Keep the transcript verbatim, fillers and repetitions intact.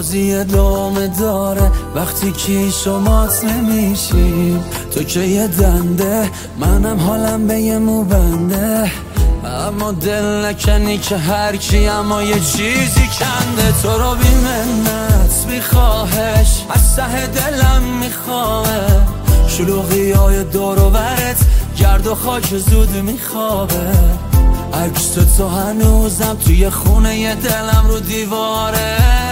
بازی ادامه داره وقتی که شمات نمیشیم. تو که یه دنده منم حالم به یه موبنده، اما دل نکنی که هر کی اما یه چیزی کنده. تو رو بی منت بی خواهش از ته دلم میخواه، شلوغی های دور و برت گرد و خاک زود میخوابه. عکس تو هنوزم توی خونه ی دلم رو دیواره.